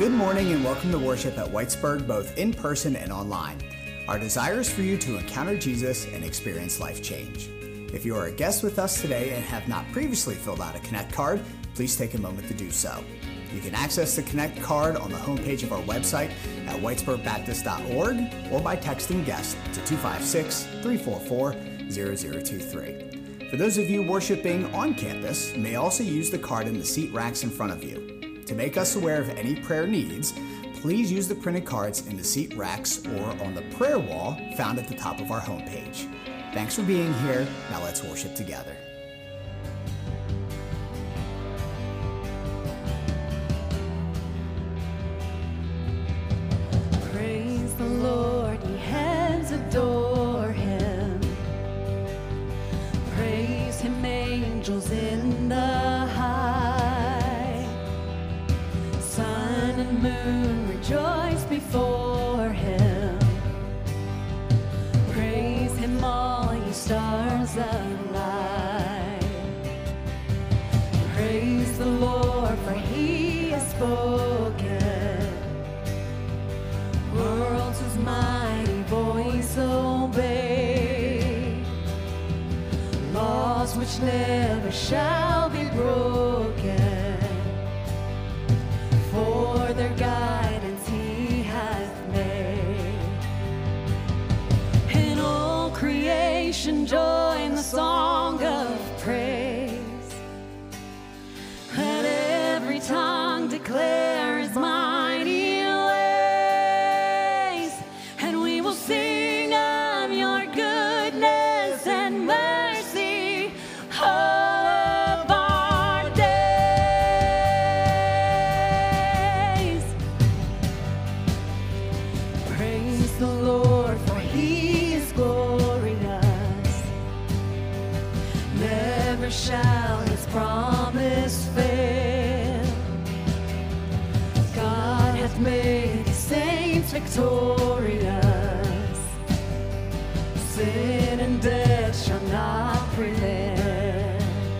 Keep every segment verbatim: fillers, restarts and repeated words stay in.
Good morning and welcome to worship at Whitesburg, both in person and online. Our desire is for you to encounter Jesus and experience life change. If you are a guest with us today and have not previously filled out a Connect card, please take a moment to do so. You can access the Connect card on the homepage of our website at whitesburg baptist dot org or by texting GUEST to two five six, three four four, zero zero two three. For those of you worshiping on campus, you may also use the card in the seat racks in front of you. To make us aware of any prayer needs, please use the printed cards in the seat racks or on the prayer wall found at the top of our homepage. Thanks for being here. Now let's worship together. Praise the Lord, ye hands adore him. Praise him, angels in the high. Sun and moon rejoice before him. Praise him, all ye stars alight. Praise the Lord, for he has spoken. Worlds his mighty voice obey. Laws which never shall be broken. For their guidance he hath made. And all creation join the song of praise. Let every tongue declare his mighty ways. And we will sing of your goodness and mercy all of our days. Praise the Lord, for he is glorious. Never shall his promise fail. God hath made his saints victorious. Sin and death shall not prevail.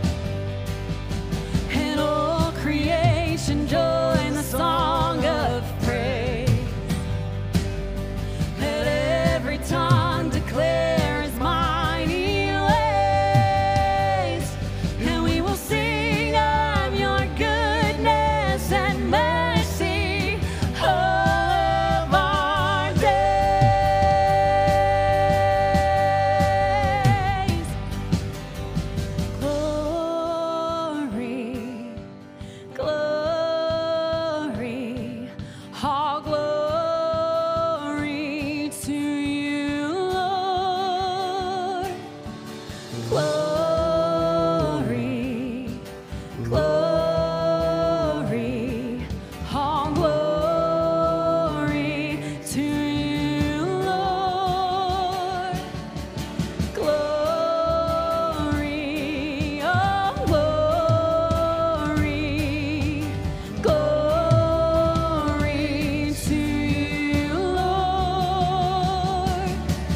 And all creation join the song of praise. Let every tongue declare his mighty ways. And we will sing of your goodness and mercy all of our days. Glory, glory, all glory to you, Lord. Glory, glory, all glory to you, Lord. Glory, all glory, glory to you, Lord.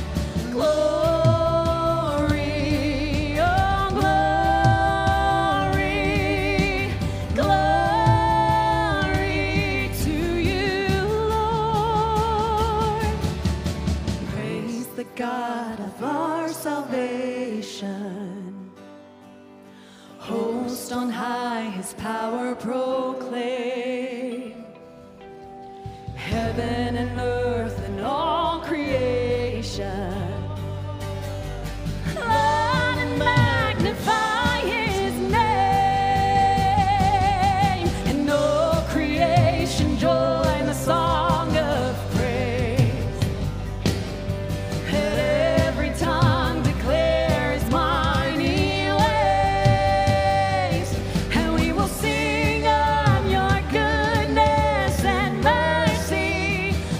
Glory, all glory, glory to you, Lord. Praise the God of our salvation. Host on high his power proclaim. Heaven and earth and all creation. Laud and magnify his name. And all creation join the song of praise. Let every tongue declare his mighty ways. And we will sing of your goodness and mercy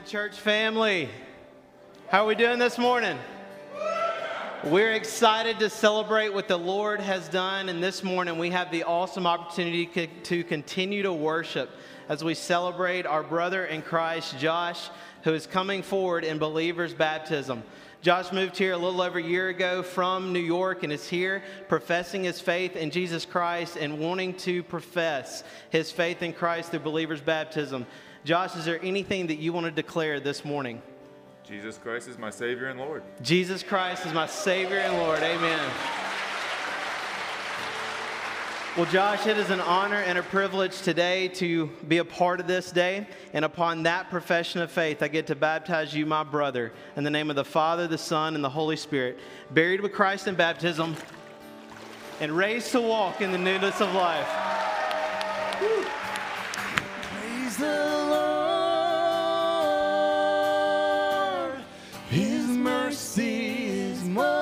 church family. How are we doing this morning? We're excited to celebrate what the Lord has done, and this morning we have the awesome opportunity co- to continue to worship as we celebrate our brother in Christ, Josh, who is coming forward in believer's baptism. Josh moved here a little over a year ago from New York and is here professing his faith in Jesus Christ and wanting to profess his faith in Christ through believer's baptism. Josh, is there anything that you want to declare this morning? Jesus Christ is my Savior and Lord. Jesus Christ is my Savior and Lord. Amen. Well, Josh, it is an honor and a privilege today to be a part of this day. And upon that profession of faith, I get to baptize you, my brother, in the name of the Father, the Son, and the Holy Spirit, buried with Christ in baptism and raised to walk in the newness of life. Woo. Praise the Lord. His mercy is more.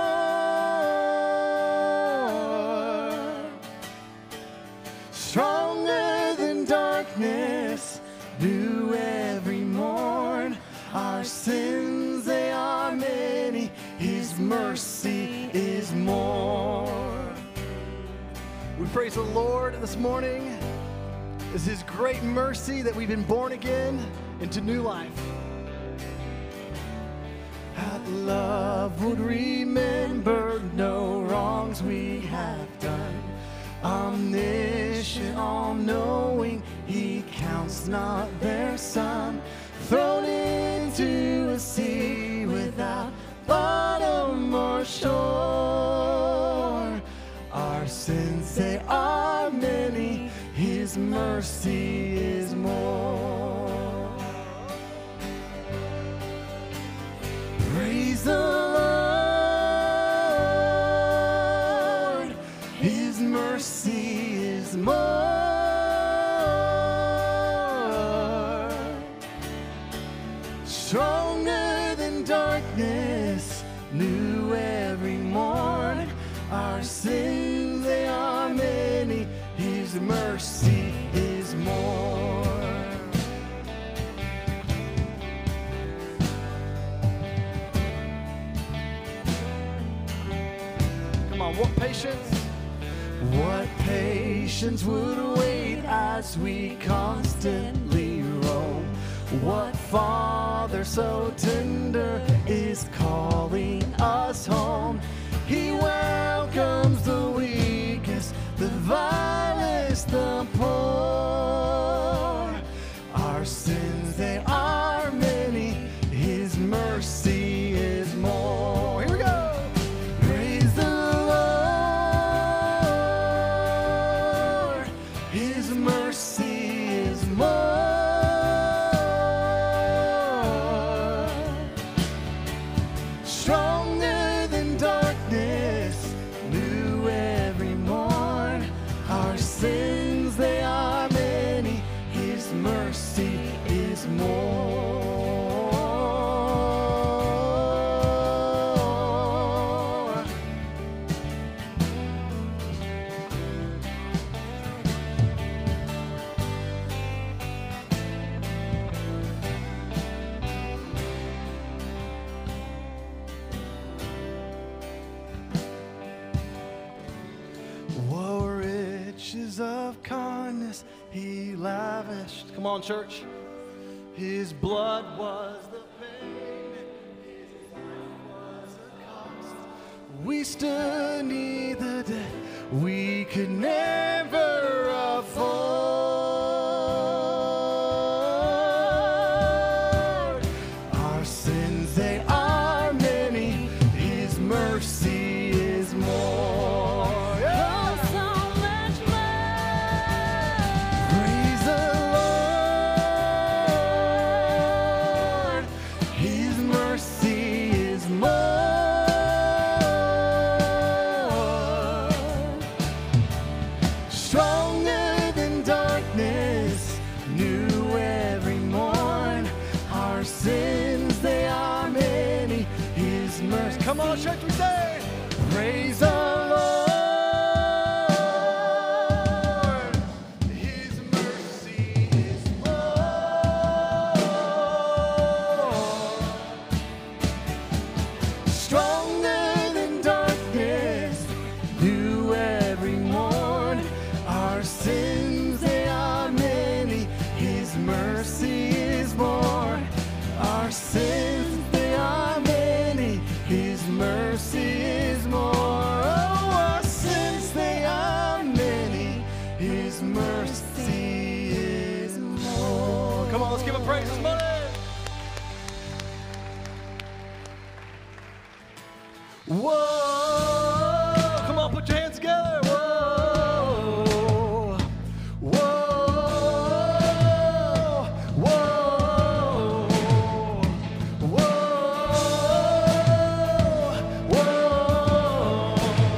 Stronger than darkness, new every morn. Our sins, they are many. His mercy is more. We praise the Lord this morning. It's His great mercy that we've been born again into new life. That love would remember no wrongs we have done. Omniscient, all-knowing, He counts not their sum. Thrown into a sea without bottom or shore. Our sins, they are many. His mercy is more. Praise the Lord. His mercy is more. Stronger than darkness, new every morn. Our sins, they are many. His mercy is more. Come on, what patience? What patience would wait as we constantly roam? What Father so tender is calling us home? He welcomes the weakest, the vilest, the poor. Our sins, they are many. His mercy is more. Here we go. Praise the Lord. His mercy is more. Stronger than darkness, new every morn. Our sins, they are many. His mercy is more. What riches of kindness He lavished. Come on, church. His blood was the payment. His life was the cost. We stood neath the debt we could never afford. Our sins, they are many. His mercy is more. Oh, so much more. Praise the Lord. His mercy is more. Stronger than darkness, new every morn. Our sins, they are many. His mercy. Come on, church, we say, praise the Lord. His mercy is more. Whoa, come on, put your hands together. Whoa, whoa, whoa, whoa, whoa,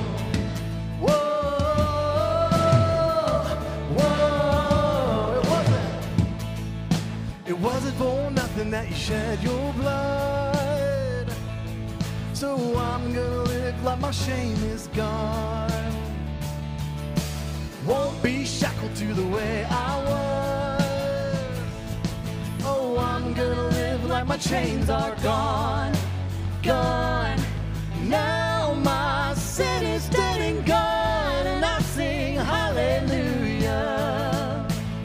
whoa, whoa. It wasn't, it wasn't for nothing that you shed your blood. So I'm gonna live like my shame is gone. Won't be shackled to the way I was. Oh, I'm gonna live like my chains are gone, gone. Now my sin is dead and gone, and I sing hallelujah.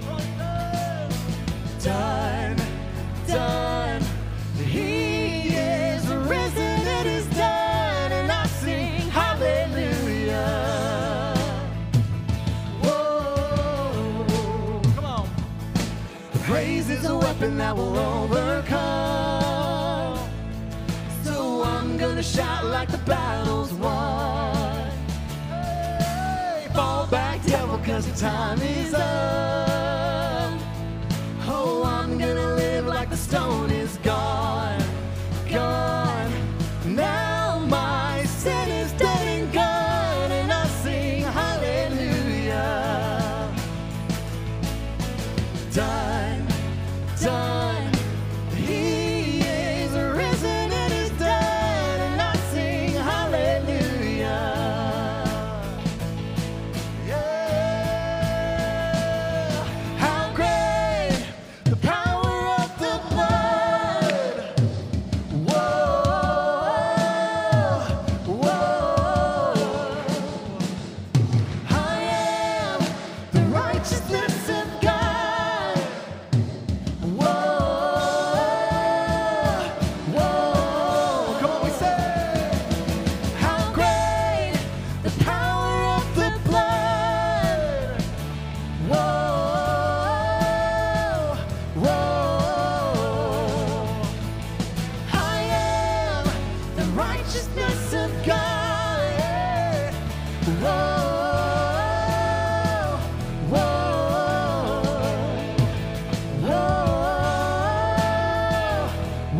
Done, done. He is risen. Praise is a weapon that will overcome. So I'm gonna shout like the battle's won. Hey, fall back, devil, cause the time is up. Oh, I'm gonna live like the stone is gone, gone. Now my sin is dead and gone, and I sing hallelujah. Done, done. He is risen and is dead, and I sing hallelujah. Yeah. How great the power of the blood. Whoa, whoa. I am the righteousness of God. Righteousness of God. Whoa, whoa, whoa,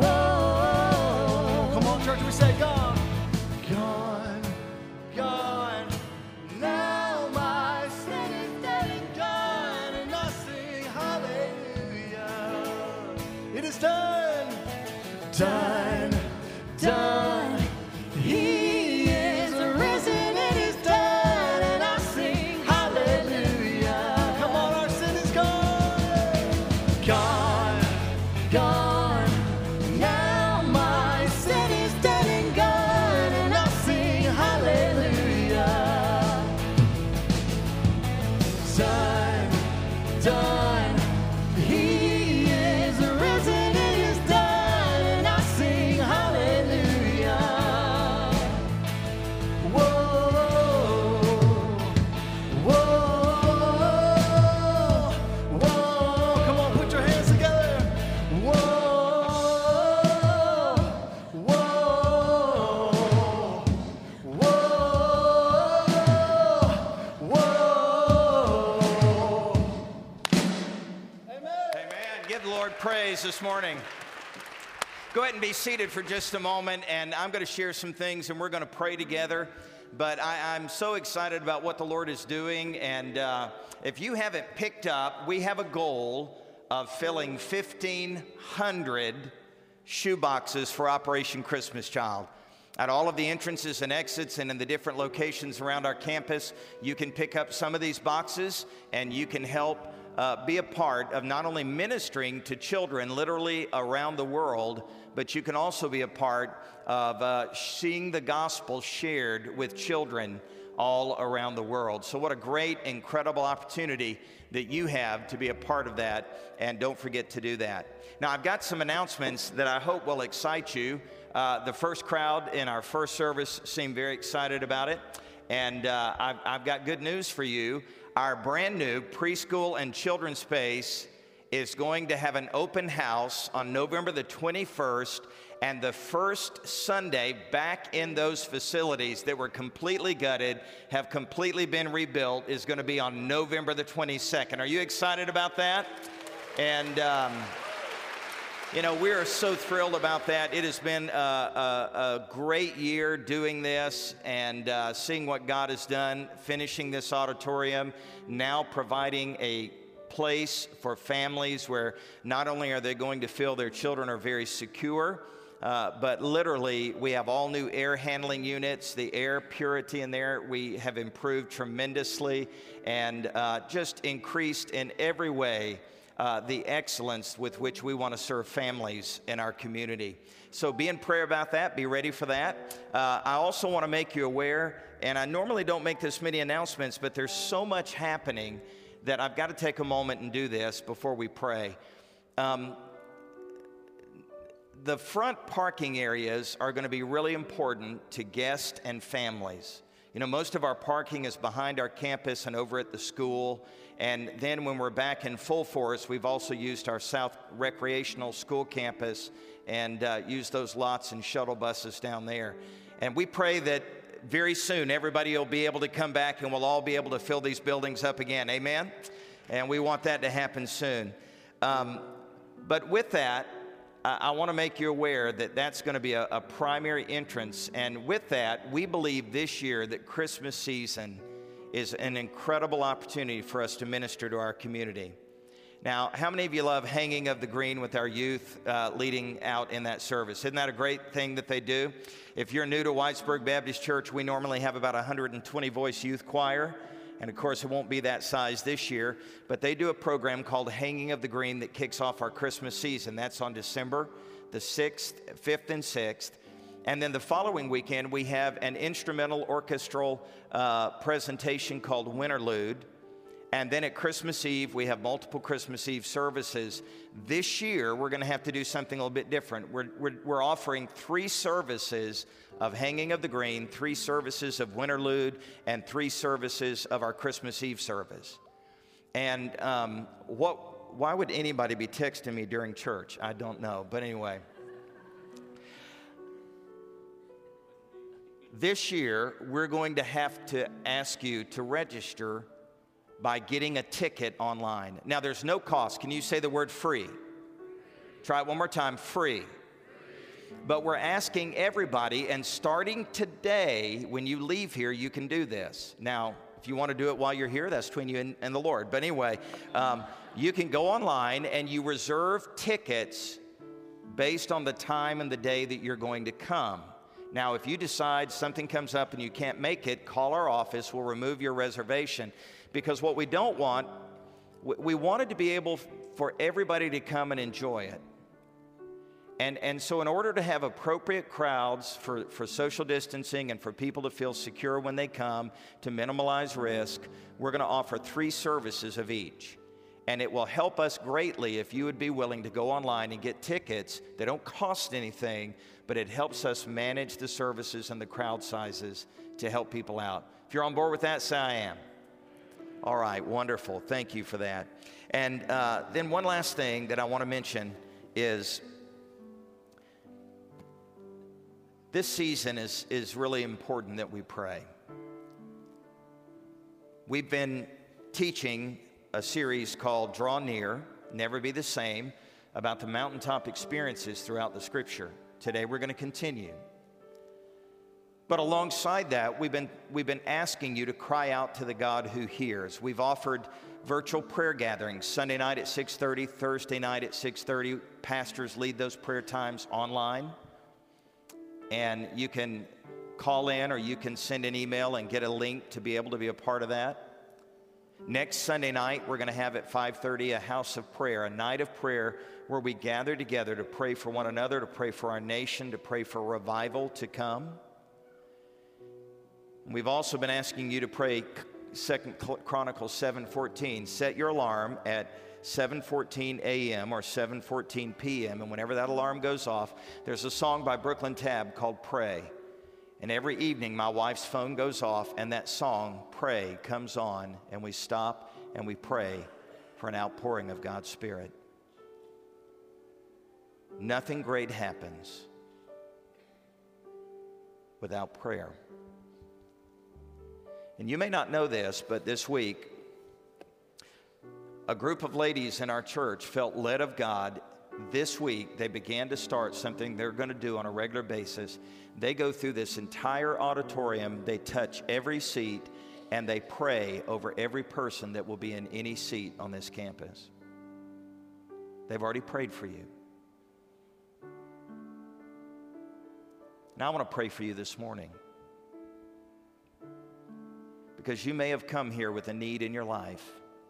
whoa. Come on, church, we say gone, gone, gone. Now my sin is dead and gone, and I sing hallelujah. It is done, done, done. He is risen and is dead, and I sing hallelujah. Come on, our sin is gone, gone, gone. Now my sin is dead and gone, and I sing hallelujah. Done, done. He is risen and is dead, and I sing hallelujah. Praise this morning. Go ahead and be seated for just a moment, and I'm going to share some things, and we're going to pray together. But I, I'm so excited about what the Lord is doing, and uh, if you haven't picked up, we have a goal of filling fifteen hundred shoe boxes for Operation Christmas Child. At all of the entrances and exits and in the different locations around our campus, you can pick up some of these boxes, and you can help Uh, be a part of not only ministering to children literally around the world, but you can also be a part of uh, seeing the gospel shared with children all around the world. So what a great, incredible opportunity that you have to be a part of that, and don't forget to do that. Now, I've got some announcements that I hope will excite you. Uh, the first crowd in our first service seemed very excited about it, and uh, I've, I've got good news for you. Our brand new preschool and children's space is going to have an open house on November the twenty-first And the first Sunday back in those facilities that were completely gutted, have completely been rebuilt, is going to be on November the twenty-second. Are you excited about that? And, um, you know, we are so thrilled about that. It has been a, a, a great year doing this and uh, seeing what God has done, finishing this auditorium, now providing a place for families where not only are they going to feel their children are very secure, Uh, but literally, we have all new air handling units. The air purity in there, we have improved tremendously and uh, just increased in every way uh, the excellence with which we want to serve families in our community. So be in prayer about that. Be ready for that. Uh, I also want to make you aware, and I normally don't make this many announcements, but there's so much happening that I've got to take a moment and do this before we pray. Um, The front parking areas are going to be really important to guests and families. You know, most of our parking is behind our campus and over at the school. And then when we're back in full force, we've also used our South Recreational School campus and uh, used those lots and shuttle buses down there. And we pray that very soon everybody will be able to come back and we'll all be able to fill these buildings up again. Amen? And we want that to happen soon. Um, but with that, I want to make you aware that that's going to be a, a primary entrance. And with that, we believe this year that Christmas season is an incredible opportunity for us to minister to our community. Now, how many of you love hanging of the green with our youth uh, leading out in that service? Isn't that a great thing that they do? If you're new to Whitesburg Baptist Church, we normally have about a one hundred twenty voice youth choir. And of course, it won't be that size this year, but they do a program called Hanging of the Green that kicks off our Christmas season. That's on December the sixth, fifth, and sixth. And then the following weekend, we have an instrumental orchestral uh, presentation called Winterlude. And then at Christmas Eve, we have multiple Christmas Eve services. This year, we're going to have to do something a little bit different. We're, we're, we're offering three services of Hanging of the Green, three services of Winterlude, and three services of our Christmas Eve service. And um, what? Why would anybody be texting me during church? I don't know. But anyway, this year, we're going to have to ask you to register by getting a ticket online. Now, there's no cost. Can you say the word free? Try it one more time, free. But we're asking everybody, and starting today, when you leave here, you can do this. Now, if you want to do it while you're here, that's between you and, and the Lord. But anyway, um, you can go online and you reserve tickets based on the time and the day that you're going to come. Now, if you decide something comes up and you can't make it, call our office. We'll remove your reservation. Because what we don't want, we wanted to be able for everybody to come and enjoy it. And, and so in order to have appropriate crowds for, for social distancing and for people to feel secure when they come, to minimize risk, we're going to offer three services of each. And it will help us greatly if you would be willing to go online and get tickets. They don't cost anything, but it helps us manage the services and the crowd sizes to help people out. If you're on board with that, say I am. All right, wonderful. Thank you for that. And uh, then one last thing that I want to mention is this season is, is really important that we pray. We've been teaching a series called Draw Near, Never Be the Same, about the mountaintop experiences throughout the Scripture. Today we're going to continue. But alongside that, we've been, we've been asking you to cry out to the God who hears. We've offered virtual prayer gatherings, Sunday night at six thirty, Thursday night at six thirty. Pastors lead those prayer times online. And you can call in or you can send an email and get a link to be able to be a part of that. Next Sunday night, we're going to have at five thirty a house of prayer, a night of prayer where we gather together to pray for one another, to pray for our nation, to pray for revival to come. We've also been asking you to pray Second Chronicles seven fourteen. Set your alarm at seven fourteen a.m. or seven fourteen p.m. And whenever that alarm goes off, there's a song by Brooklyn Tab called Pray. And every evening, my wife's phone goes off, and that song, Pray, comes on, and we stop and we pray for an outpouring of God's Spirit. Nothing great happens without prayer. And you may not know this, but this week, a group of ladies in our church felt led of God. This week, they began to start something they're going to do on a regular basis. They go through this entire auditorium, they touch every seat, and they pray over every person that will be in any seat on this campus. They've already prayed for you. Now I want to pray for you this morning, because you may have come here with a need in your life,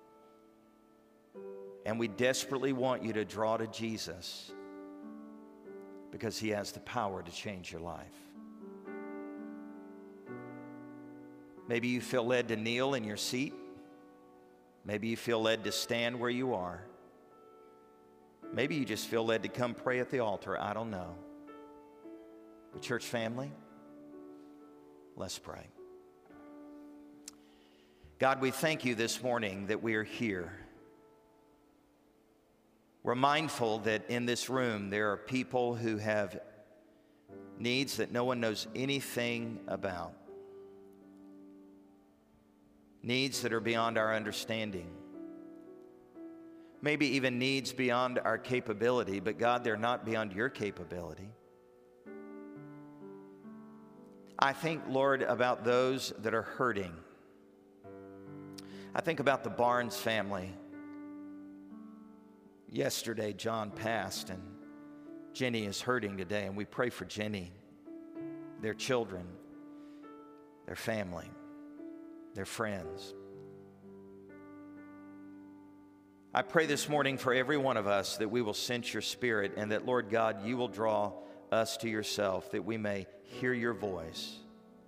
and we desperately want you to draw to Jesus, because he has the power to change your life. Maybe you feel led to kneel in your seat. Maybe you feel led to stand where you are. Maybe you just feel led to come pray at the altar. I don't know. But church family, let's pray. God, we thank you this morning that we are here. We're mindful that in this room there are people who have needs that no one knows anything about. Needs that are beyond our understanding. Maybe even needs beyond our capability, but God, they're not beyond your capability. I think, Lord, about those that are hurting. I think about the Barnes family. Yesterday, John passed, and Jenny is hurting today, and we pray for Jenny, their children, their family, their friends. I pray this morning for every one of us that we will sense your spirit, and that, Lord God, you will draw us to yourself, that we may hear your voice.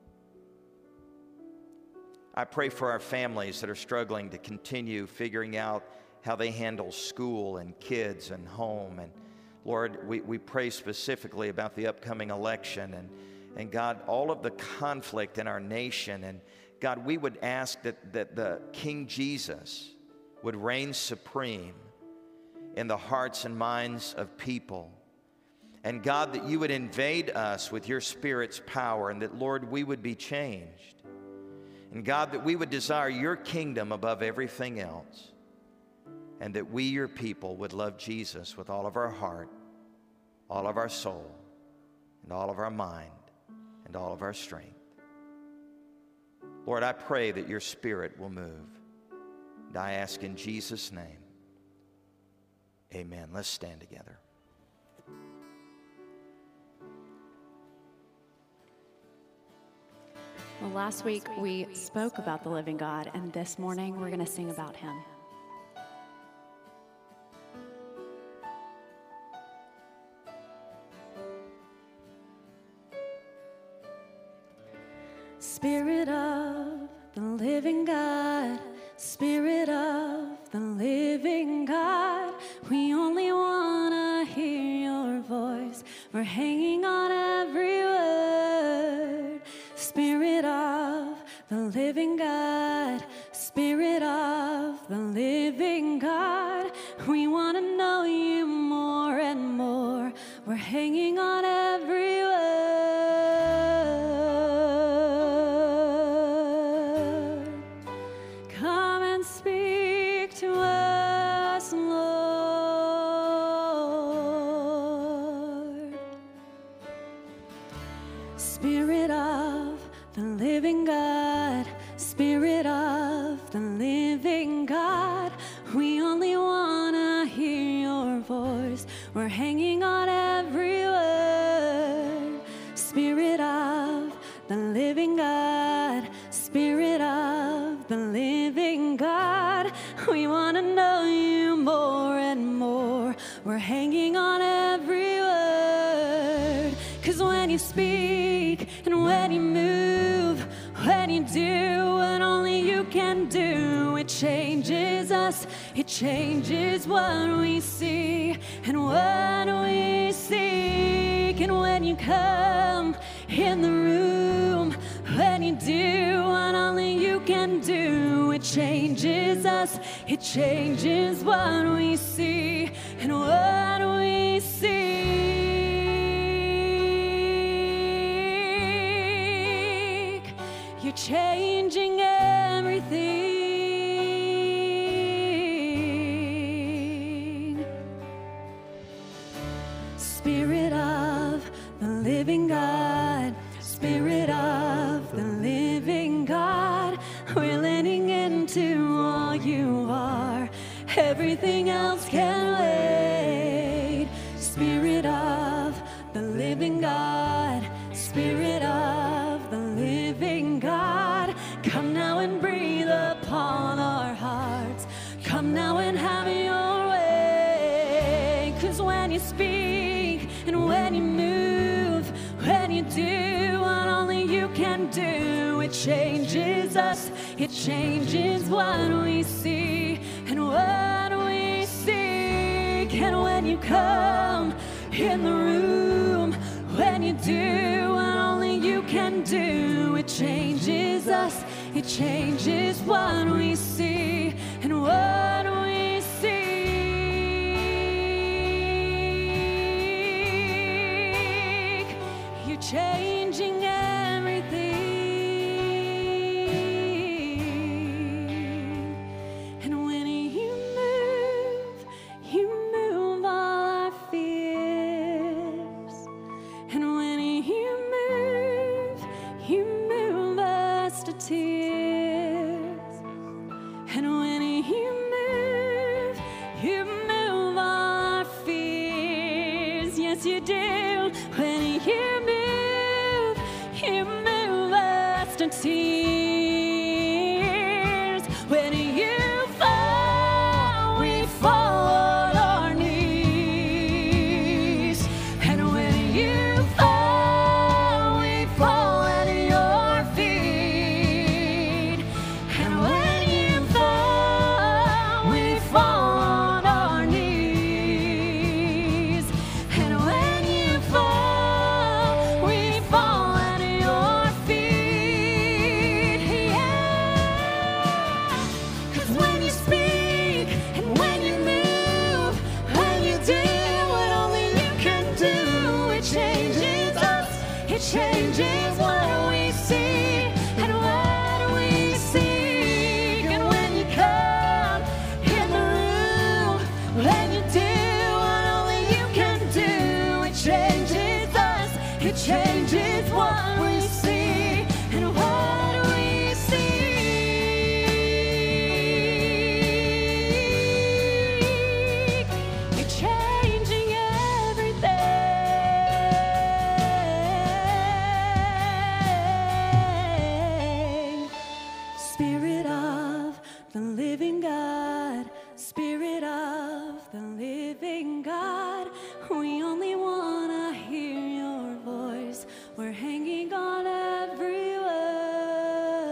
I pray for our families that are struggling to continue figuring out how they handle school and kids and home. And Lord, we, we pray specifically about the upcoming election, and, and God, all of the conflict in our nation. And God, we would ask that, that the King Jesus would reign supreme in the hearts and minds of people. And God, that you would invade us with your Spirit's power, and that, Lord, we would be changed. And God, that we would desire your kingdom above everything else. And that we, your people, would love Jesus with all of our heart, all of our soul, and all of our mind, and all of our strength. Lord, I pray that your Spirit will move. And I ask in Jesus' name, amen. Let's stand together. Well, last week we spoke about the living God, and this morning we're going to sing about him. Spirit of the living God, Spirit of the living God, we only want to hear your voice. We're hanging on every word. Spirit of the living God, Spirit of the living God, we want to know you more and more. We're hanging on every word. Come and speak to us, Lord. Spirit of the living God, Spirit of the living God, we only want to hear your voice. We're hanging on every word. Spirit of the living God, Spirit of the living God, we want to know you more and more. We're hanging on every word. 'Cause when you speak and when you move, when you do what only you can do, it changes us, it changes what we see and what we seek. And when you come in the room, when you do what only you can do, it changes us, it changes what we see and what we see. changing everything. Spirit of the living God, Spirit of the living God, we're leaning into all you are. Everything else can wait. Spirit of the living God, Spirit of the living God, come now and breathe upon our hearts. Come now and have your way. 'Cause when you speak and when you move, when you do what only you can do, it changes us, it changes what we see and what we seek. And when you come in the room, when you do what only you can do, it changes us, it changes what we see and what we seek. You're changing everything. And when you move, you move all our fears. And when you move, you move us to tears. And when you move, you move all our fears. Yes, you do. When you move, you move us to tears. When you fall, we fall on our knees. And when you fall, we fall at your feet. And when you fall, we fall on our knees. And when you fall, we fall at your feet. Yeah. 'Cause when you speak and when you move, when you do what only you can do, it changes us, it changes what we see and what we seek. And when you come in the room, when you do what only you can do, it changes us, it changes what we see and what we seek. You're changing everything. Spirit of the living God, Spirit of the living God, we only want to hear your voice. We're hanging on every word.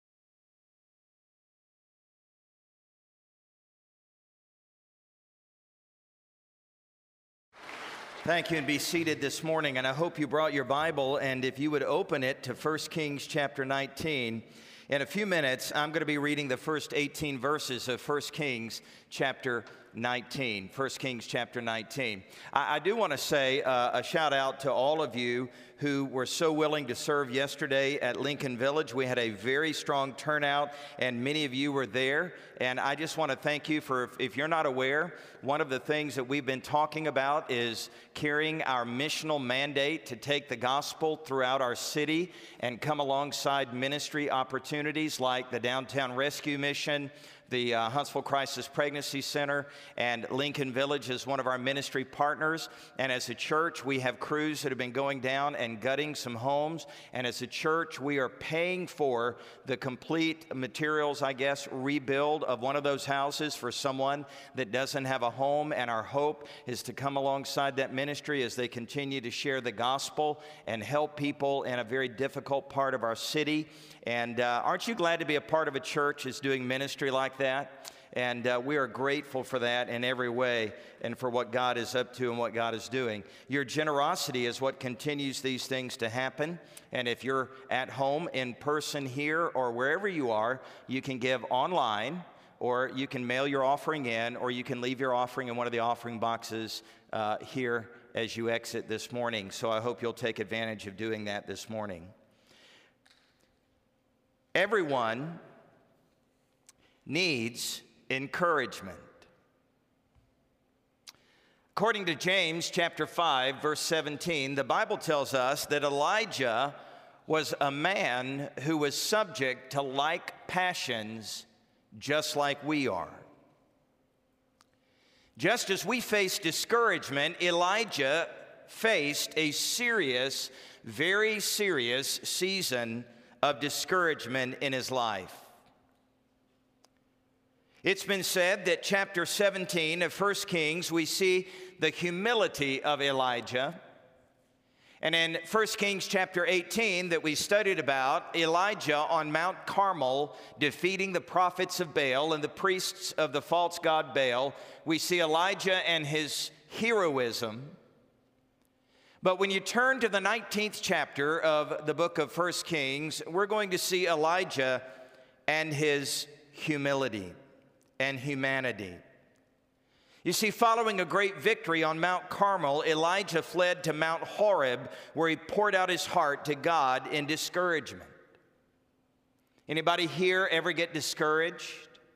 Thank you, and be seated this morning. And I hope you brought your Bible, and if you would open it to First Kings chapter nineteen. In a few minutes, I'm going to be reading the first eighteen verses of First Kings chapter nineteen. First Kings chapter nineteen. I, I do want to say uh, a shout out to all of you who were so willing to serve yesterday at Lincoln Village. We had a very strong turnout, and many of you were there. And I just want to thank you for, if, if you're not aware, one of the things that we've been talking about is carrying our missional mandate to take the gospel throughout our city and come alongside ministry opportunities like the Downtown Rescue Mission, the uh, Huntsville Crisis Pregnancy Center, and Lincoln Village is one of our ministry partners. And as a church, we have crews that have been going down and gutting some homes. And as a church, we are paying for the complete materials, I guess, rebuild of one of those houses for someone that doesn't have a home. And our hope is to come alongside that ministry as they continue to share the gospel and help people in a very difficult part of our city. And uh, aren't you glad to be a part of a church that's doing ministry like that? And uh, we are grateful for that in every way and for what God is up to and what God is doing. Your generosity is what continues these things to happen. And if you're at home, in person here, or wherever you are, you can give online, or you can mail your offering in, or you can leave your offering in one of the offering boxes uh, here as you exit this morning. So I hope you'll take advantage of doing that this morning. Everyone needs encouragement. According to James chapter five, verse seventeen, the Bible tells us that Elijah was a man who was subject to like passions just like we are. Just as we face discouragement, Elijah faced a serious, very serious season of discouragement in his life. It's been said that chapter seventeen of First Kings, we see the humility of Elijah. And in First Kings chapter eighteen that we studied about, Elijah on Mount Carmel defeating the prophets of Baal and the priests of the false god Baal, we see Elijah and his heroism. But when you turn to the nineteenth chapter of the book of First Kings, we're going to see Elijah and his humility and humanity. You see, following a great victory on Mount Carmel, Elijah fled to Mount Horeb, where he poured out his heart to God in discouragement. Anybody here ever get discouraged?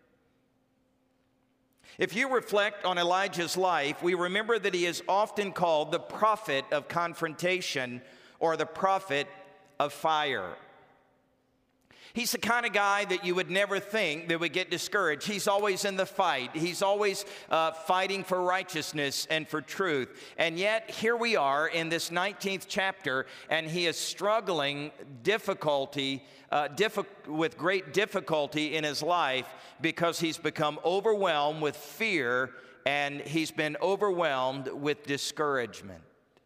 If you reflect on Elijah's life, we remember that he is often called the prophet of confrontation or the prophet of fire. He's the kind of guy that you would never think that would get discouraged. He's always in the fight. He's always uh, fighting for righteousness and for truth. And yet, here we are in this nineteenth chapter, and he is struggling difficulty, uh, diffi- with great difficulty in his life because he's become overwhelmed with fear and he's been overwhelmed with discouragement.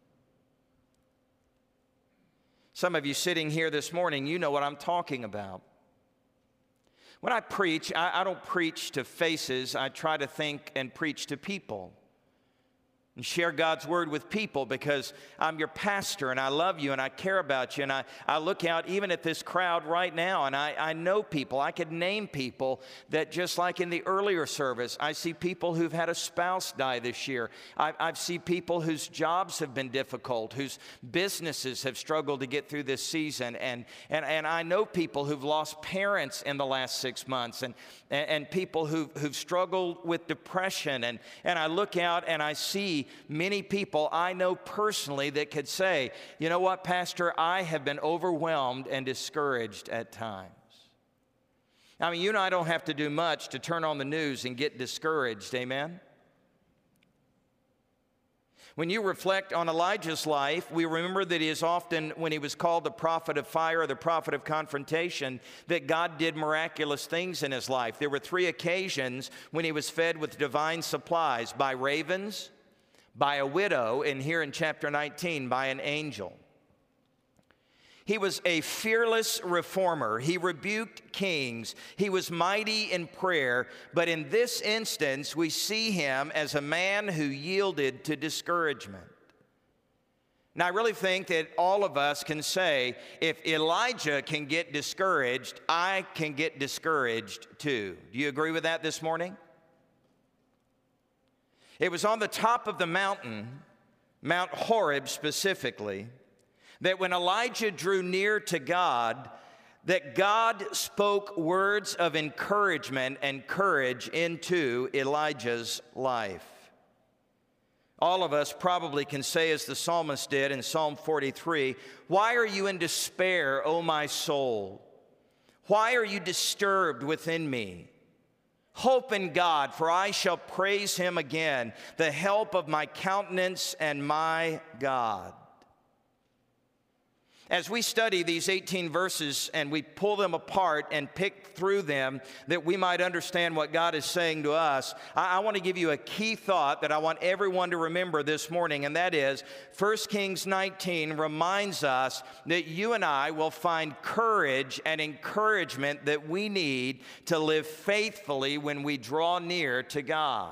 Some of you sitting here this morning, you know what I'm talking about. When I preach, I, I don't preach to faces. I try to think and preach to people and share God's word with people because I'm your pastor and I love you and I care about you. And I, I look out even at this crowd right now and I, I know people. I could name people that just like in the earlier service, I see people who've had a spouse die this year. I, I've seen people whose jobs have been difficult, whose businesses have struggled to get through this season. And, and, and I know people who've lost parents in the last six months and, and, and people who've, who've struggled with depression. And, and I look out and I see many people I know personally that could say, you know what, Pastor, I have been overwhelmed and discouraged at times. I mean, you and I don't have to do much to turn on the news and get discouraged, amen? When you reflect on Elijah's life, we remember that he is often, when he was called the prophet of fire or the prophet of confrontation, that God did miraculous things in his life. There were three occasions when he was fed with divine supplies by ravens, by a widow, and here in chapter nineteen, by an angel. He was a fearless reformer. He rebuked kings. He was mighty in prayer. But in this instance, we see him as a man who yielded to discouragement. Now, I really think that all of us can say, if Elijah can get discouraged, I can get discouraged too. Do you agree with that this morning? It was on the top of the mountain, Mount Horeb specifically, that when Elijah drew near to God, that God spoke words of encouragement and courage into Elijah's life. All of us probably can say, as the psalmist did in Psalm forty-three, "Why are you in despair, O my soul? Why are you disturbed within me? Hope in God, for I shall praise him again, the help of my countenance and my God." As we study these eighteen verses and we pull them apart and pick through them that we might understand what God is saying to us, I, I want to give you a key thought that I want everyone to remember this morning, and that is First Kings nineteen reminds us that you and I will find courage and encouragement that we need to live faithfully when we draw near to God.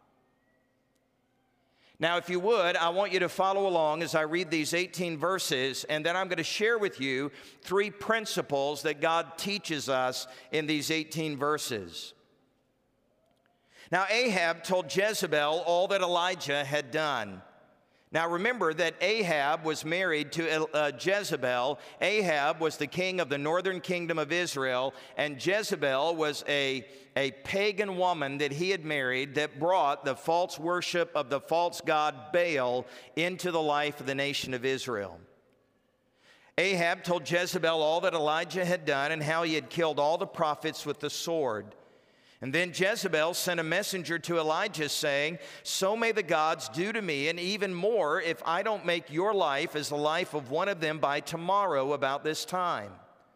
Now, if you would, I want you to follow along as I read these eighteen verses, and then I'm going to share with you three principles that God teaches us in these eighteen verses. Now, Ahab told Jezebel all that Elijah had done. Now remember that Ahab was married to uh, Jezebel. Ahab was the king of the northern kingdom of Israel, and Jezebel was a, a pagan woman that he had married that brought the false worship of the false god Baal into the life of the nation of Israel. Ahab told Jezebel all that Elijah had done and how he had killed all the prophets with the sword. And then Jezebel sent a messenger to Elijah saying, "So may the gods do to me, and even more, if I don't make your life as the life of one of them by tomorrow about this time."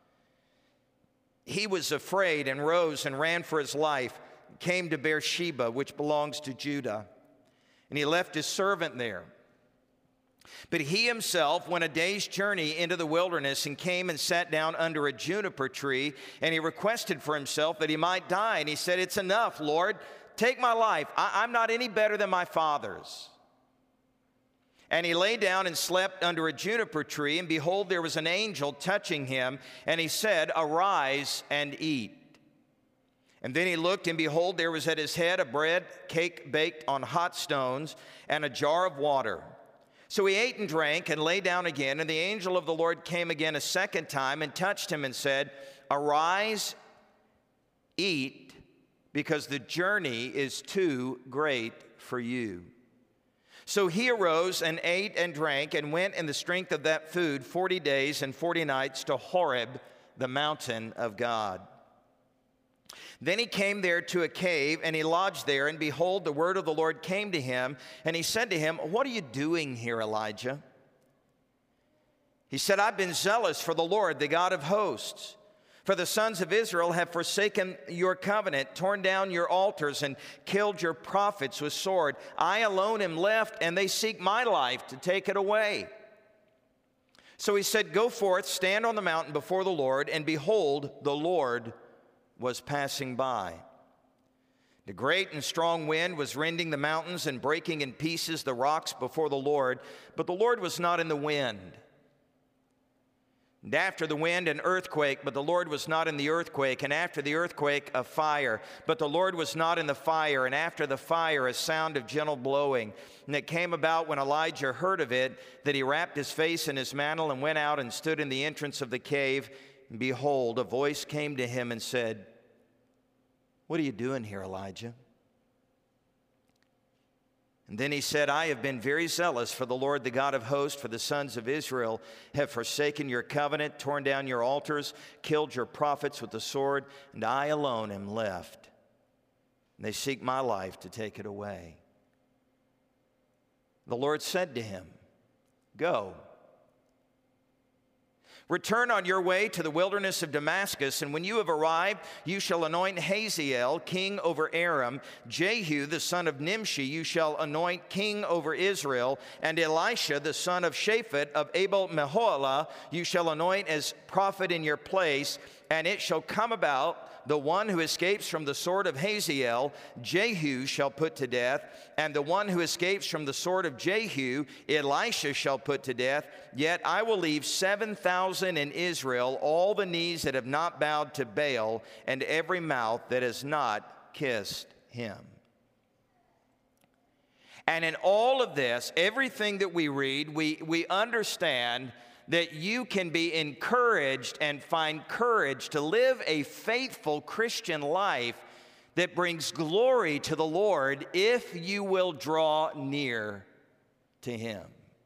He was afraid and rose and ran for his life, came to Beersheba, which belongs to Judah. And he left his servant there. But he himself went a day's journey into the wilderness and came and sat down under a juniper tree, and he requested for himself that he might die. And he said, "It's enough, Lord. Take my life. I- I'm not any better than my fathers." And he lay down and slept under a juniper tree, and behold, there was an angel touching him, and he said, "Arise and eat." And then he looked, and behold, there was at his head a bread cake baked on hot stones and a jar of water. So he ate and drank and lay down again, and the angel of the Lord came again a second time and touched him and said, "Arise, eat, because the journey is too great for you." So he arose and ate and drank and went in the strength of that food forty days and forty nights to Horeb, the mountain of God. Then he came there to a cave, and he lodged there, and behold, the word of the Lord came to him, and he said to him, "What are you doing here, Elijah?" He said, "I've been zealous for the Lord, the God of hosts. For the sons of Israel have forsaken your covenant, torn down your altars, and killed your prophets with sword. I alone am left, and they seek my life to take it away." So he said, "Go forth, stand on the mountain before the Lord," and behold, the Lord was passing by. The great and strong wind was rending the mountains and breaking in pieces the rocks before the Lord, but the Lord was not in the wind. And after the wind, an earthquake, but the Lord was not in the earthquake. And after the earthquake, a fire, but the Lord was not in the fire. And after the fire, a sound of gentle blowing. And it came about when Elijah heard of it, that he wrapped his face in his mantle and went out and stood in the entrance of the cave. And behold, a voice came to him and said, "What are you doing here, Elijah?" And then he said, "I have been very zealous for the Lord, the God of hosts, for the sons of Israel have forsaken your covenant, torn down your altars, killed your prophets with the sword, and I alone am left. And they seek my life to take it away." The Lord said to him, "Go. Return on your way to the wilderness of Damascus, and when you have arrived, you shall anoint Hazael king over Aram, Jehu the son of Nimshi you shall anoint king over Israel, and Elisha the son of Shaphat of Abel-Meholah you shall anoint as prophet in your place. And it shall come about, the one who escapes from the sword of Hazael, Jehu shall put to death, and the one who escapes from the sword of Jehu, Elisha shall put to death. Yet I will leave seven thousand in Israel, all the knees that have not bowed to Baal, and every mouth that has not kissed him." And in all of this, everything that we read, we, we understand that you can be encouraged and find courage to live a faithful Christian life that brings glory to the Lord if you will draw near to him.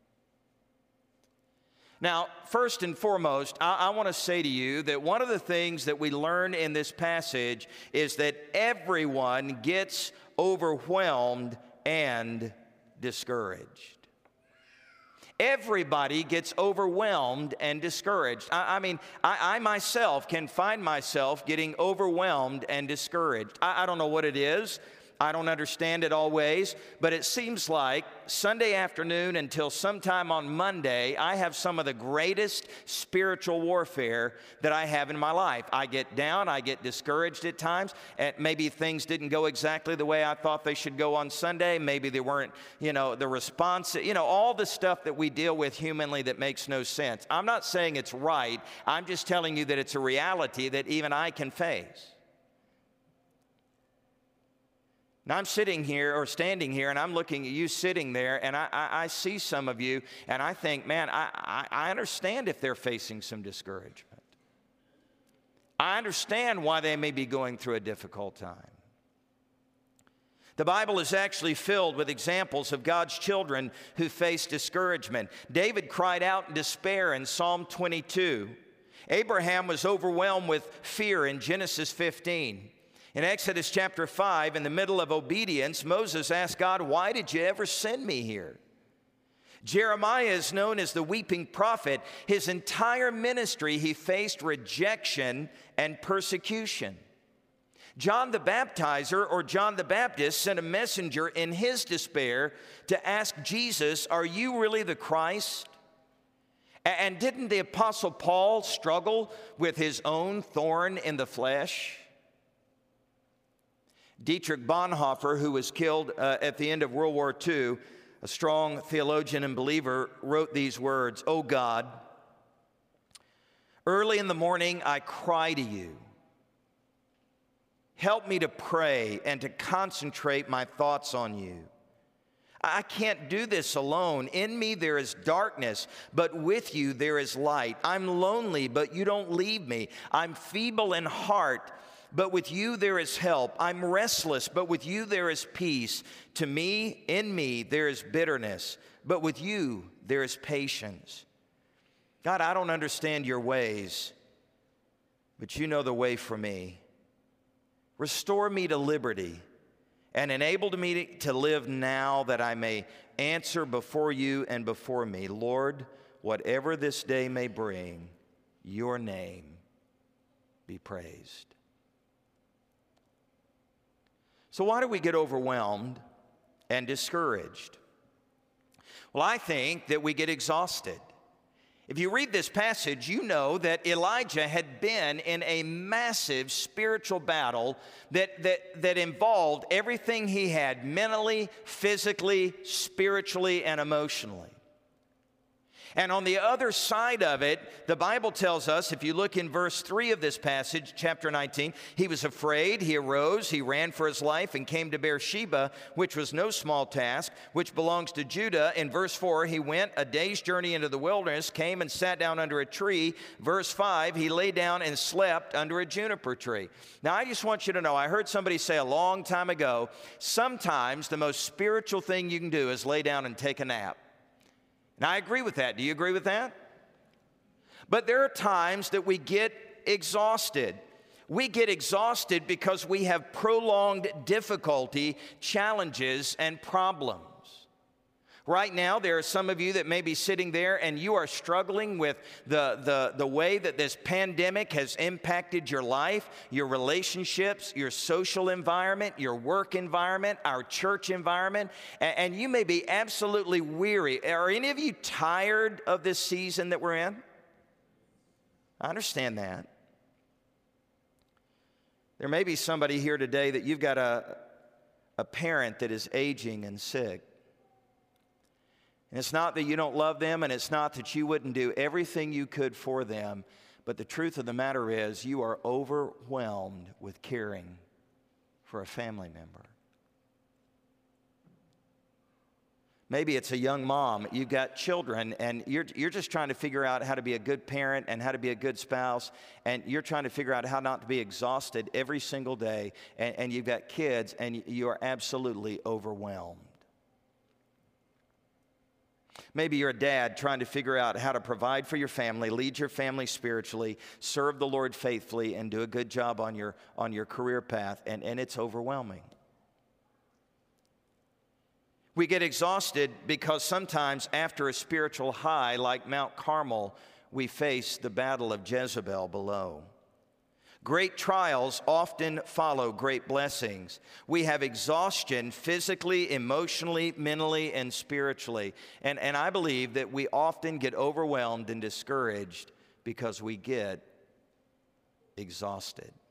Now, first and foremost, I, I want to say to you that one of the things that we learn in this passage is that everyone gets overwhelmed and discouraged. Everybody gets overwhelmed and discouraged. I, I mean, I, I myself can find myself getting overwhelmed and discouraged. I, I don't know what it is. I don't understand it always, but it seems like Sunday afternoon until sometime on Monday, I have some of the greatest spiritual warfare that I have in my life. I get down, I get discouraged at times, and maybe things didn't go exactly the way I thought they should go on Sunday. Maybe they weren't, you know, the response, you know, all the stuff that we deal with humanly that makes no sense. I'm not saying it's right. I'm just telling you that it's a reality that even I can face. Now, I'm sitting here or standing here, and I'm looking at you sitting there, and I, I, I see some of you, and I think, man, I, I, I understand if they're facing some discouragement. I understand why they may be going through a difficult time. The Bible is actually filled with examples of God's children who face discouragement. David cried out in despair in Psalm twenty-two. Abraham was overwhelmed with fear in Genesis fifteen. In Exodus chapter five, in the middle of obedience, Moses asked God, "Why did you ever send me here?" Jeremiah is known as the weeping prophet. His entire ministry, he faced rejection and persecution. John the Baptizer, or John the Baptist, sent a messenger in his despair to ask Jesus, "Are you really the Christ?" And didn't the Apostle Paul struggle with his own thorn in the flesh? Dietrich Bonhoeffer, who was killed uh, at the end of World War Two, a strong theologian and believer, wrote these words, "O God, early in the morning I cry to you. Help me to pray and to concentrate my thoughts on you. I can't do this alone. In me there is darkness, but with you there is light. I'm lonely, but you don't leave me. I'm feeble in heart, but with you there is help. I'm restless, but with you there is peace. To me, in me, there is bitterness, but with you there is patience. God, I don't understand your ways, but you know the way for me. Restore me to liberty and enable me to live now that I may answer before you and before me. Lord, whatever this day may bring, your name be praised." So why do we get overwhelmed and discouraged? Well, I think that we get exhausted. If you read this passage, you know that Elijah had been in a massive spiritual battle that, that, that involved everything he had mentally, physically, spiritually, and emotionally. And on the other side of it, the Bible tells us, if you look in verse three of this passage, chapter nineteen, he was afraid, he arose, he ran for his life and came to Beersheba, which was no small task, which belongs to Judah. In verse four, he went a day's journey into the wilderness, came and sat down under a tree. Verse five, he lay down and slept under a juniper tree. Now, I just want you to know, I heard somebody say a long time ago, sometimes the most spiritual thing you can do is lay down and take a nap. Now, I agree with that. Do you agree with that? But there are times that we get exhausted. We get exhausted because we have prolonged difficulty, challenges, and problems. Right now, there are some of you that may be sitting there and you are struggling with the, the, the way that this pandemic has impacted your life, your relationships, your social environment, your work environment, our church environment, and, and you may be absolutely weary. Are any of you tired of this season that we're in? I understand that. There may be somebody here today that you've got a, a parent that is aging and sick. And it's not that you don't love them, and it's not that you wouldn't do everything you could for them, but the truth of the matter is you are overwhelmed with caring for a family member. Maybe it's a young mom, you've got children, and you're, you're just trying to figure out how to be a good parent and how to be a good spouse, and you're trying to figure out how not to be exhausted every single day, and, and you've got kids, and you are absolutely overwhelmed. Maybe you're a dad trying to figure out how to provide for your family, lead your family spiritually, serve the Lord faithfully, and do a good job on your, on your career path, and, and it's overwhelming. We get exhausted because sometimes after a spiritual high like Mount Carmel, we face the battle of Jezebel below. Great trials often follow great blessings. We have exhaustion physically, emotionally, mentally, and spiritually. And, and I believe that we often get overwhelmed and discouraged because we get exhausted.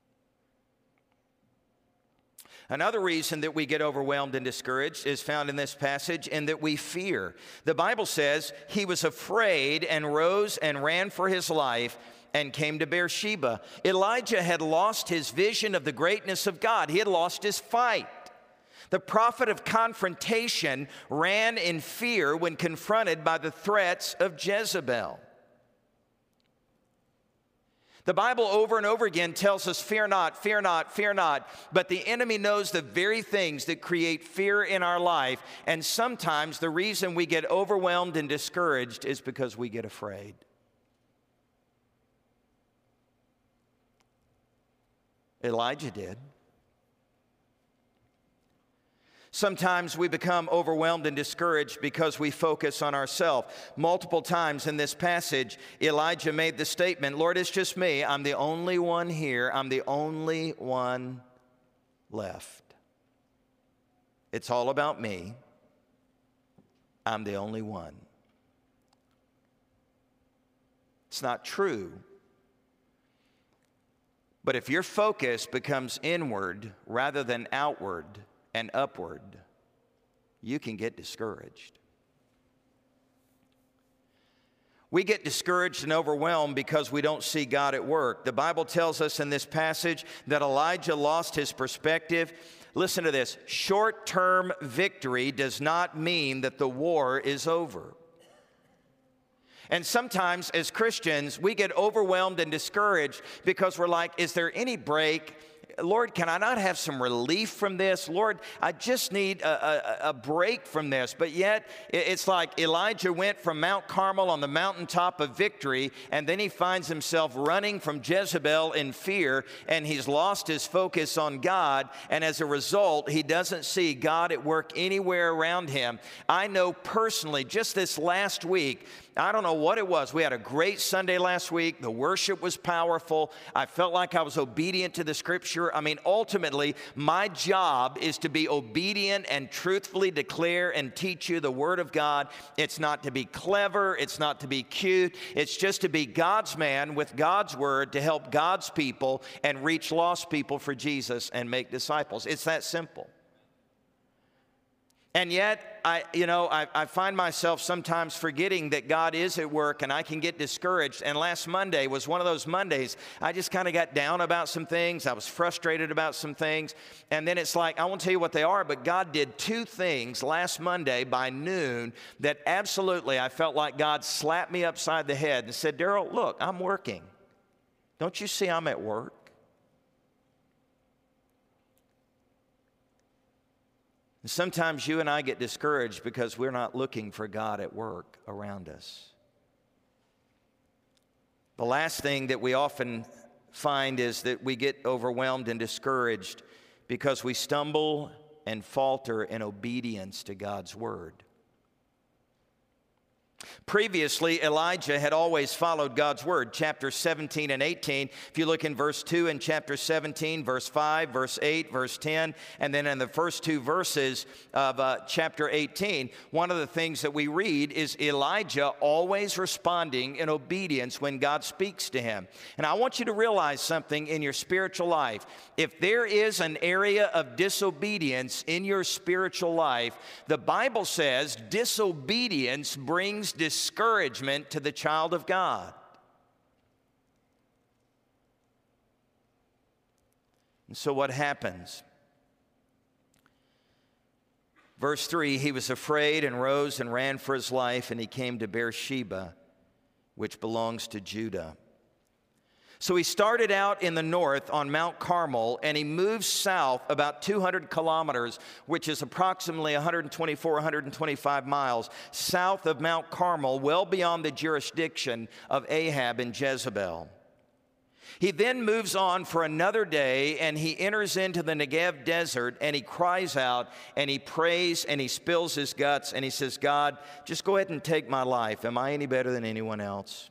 Another reason that we get overwhelmed and discouraged is found in this passage, in that we fear. The Bible says he was afraid and rose and ran for his life and came to Beersheba. Elijah had lost his vision of the greatness of God. He had lost his fight. The prophet of confrontation ran in fear when confronted by the threats of Jezebel. The Bible over and over again tells us, fear not, fear not, fear not. But the enemy knows the very things that create fear in our life. And sometimes the reason we get overwhelmed and discouraged is because we get afraid. Elijah did. Sometimes we become overwhelmed and discouraged because we focus on ourselves. Multiple times in this passage, Elijah made the statement, Lord, it's just me. I'm the only one here. I'm the only one left. It's all about me. I'm the only one. It's not true. But if your focus becomes inward rather than outward and upward, you can get discouraged. We get discouraged and overwhelmed because we don't see God at work. The Bible tells us in this passage that Elijah lost his perspective. Listen to this. Short-term victory does not mean that the war is over. And sometimes as Christians, we get overwhelmed and discouraged because we're like, is there any break? Lord, can I not have some relief from this? Lord, I just need a, a, a break from this. But yet, it's like Elijah went from Mount Carmel on the mountaintop of victory, and then he finds himself running from Jezebel in fear, and he's lost his focus on God, and as a result, he doesn't see God at work anywhere around him. I know personally, just this last week, I don't know what it was. We had a great Sunday last week. The worship was powerful. I felt like I was obedient to the Scripture. I mean, ultimately, my job is to be obedient and truthfully declare and teach you the Word of God. It's not to be clever. It's not to be cute. It's just to be God's man with God's Word to help God's people and reach lost people for Jesus and make disciples. It's that simple. And yet, I, you know, I, I find myself sometimes forgetting that God is at work, and I can get discouraged. And last Monday was one of those Mondays. I just kind of got down about some things. I was frustrated about some things. And then it's like, I won't tell you what they are, but God did two things last Monday by noon that absolutely I felt like God slapped me upside the head and said, Daryl, look, I'm working. Don't you see I'm at work? Sometimes you and I get discouraged because we're not looking for God at work around us. The last thing that we often find is that we get overwhelmed and discouraged because we stumble and falter in obedience to God's word. Previously, Elijah had always followed God's word. Chapter seventeen and eighteen, if you look in verse two in chapter seventeen, verse five, verse eight, verse ten, and then in the first two verses of uh, chapter eighteen, one of the things that we read is Elijah always responding in obedience when God speaks to him. And I want you to realize something in your spiritual life. If there is an area of disobedience in your spiritual life, the Bible says disobedience brings discouragement to the child of God. And so what happens? Verse three, he was afraid and rose and ran for his life, and he came to Beersheba, which belongs to Judah. So he started out in the north on Mount Carmel, and he moved south about two hundred kilometers, which is approximately one hundred twenty-four, one hundred twenty-five miles, south of Mount Carmel, well beyond the jurisdiction of Ahab and Jezebel. He then moves on for another day, and he enters into the Negev desert, and he cries out, and he prays, and he spills his guts, and he says, God, just go ahead and take my life. Am I any better than anyone else?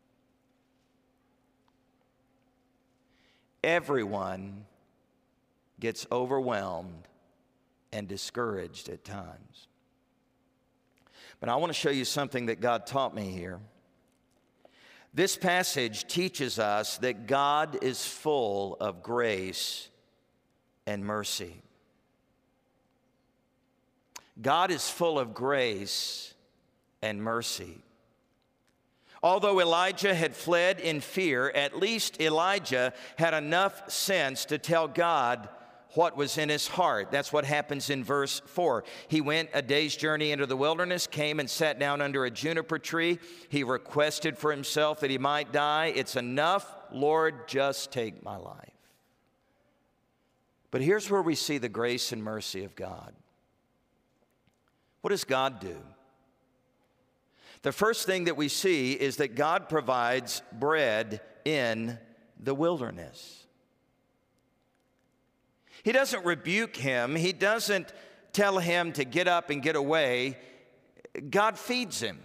Everyone gets overwhelmed and discouraged at times. But I want to show you something that God taught me here. This passage teaches us that God is full of grace and mercy. God is full of grace and mercy. Although Elijah had fled in fear, at least Elijah had enough sense to tell God, what was in his heart. That's what happens in verse four. He went a day's journey into the wilderness, came and sat down under a juniper tree. He requested for himself that he might die. It's enough, Lord, just take my life. But here's where we see the grace and mercy of God. What does God do? The first thing that we see is that God provides bread in the wilderness. He doesn't rebuke him. He doesn't tell him to get up and get away. God feeds him.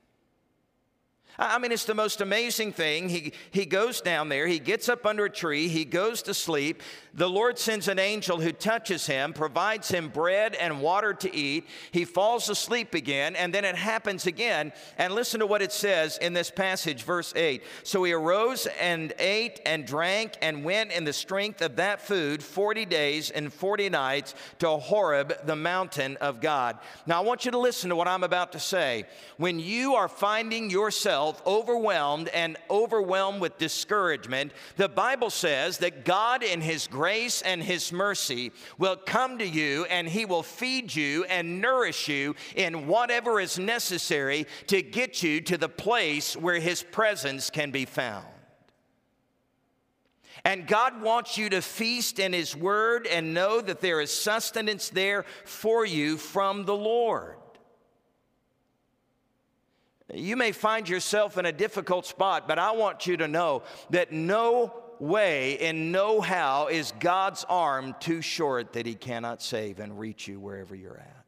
I mean, it's the most amazing thing. He, he goes down there. He gets up under a tree. He goes to sleep. The Lord sends an angel who touches him, provides him bread and water to eat. He falls asleep again, and then it happens again. And listen to what it says in this passage, verse eight. So he arose and ate and drank and went in the strength of that food forty days and forty nights to Horeb, the mountain of God. Now, I want you to listen to what I'm about to say. When you are finding yourself overwhelmed and overwhelmed with discouragement, the Bible says that God in his grace and his mercy will come to you, and he will feed you and nourish you in whatever is necessary to get you to the place where his presence can be found. And God wants you to feast in his word and know that there is sustenance there for you from the Lord. You may find yourself in a difficult spot, but I want you to know that no way and no how is God's arm too short that he cannot save and reach you wherever you're at.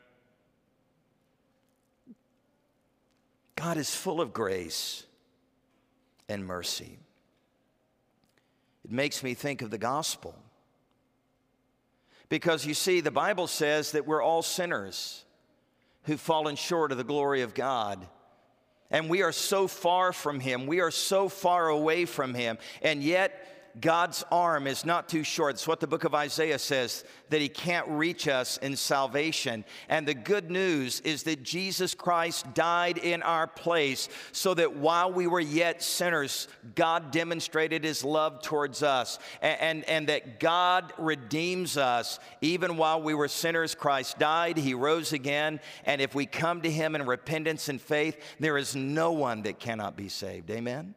God is full of grace and mercy. It makes me think of the gospel. Because you see, the Bible says that we're all sinners who've fallen short of the glory of God. And we are so far from him. We are so far away from him. And yet, God's arm is not too short. It's what the book of Isaiah says, that he can't reach us in salvation. And the good news is that Jesus Christ died in our place so that while we were yet sinners, God demonstrated his love towards us. And, and, and that God redeems us. Even while we were sinners, Christ died, he rose again. And if we come to him in repentance and faith, there is no one that cannot be saved. Amen?